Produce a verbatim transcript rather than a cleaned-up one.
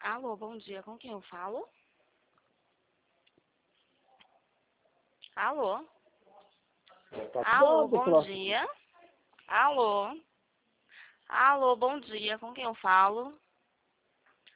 Alô, bom dia. Com quem eu falo? Alô? Tá Alô, ligado, bom próximo. dia. Alô? Alô, bom dia. Com quem eu falo?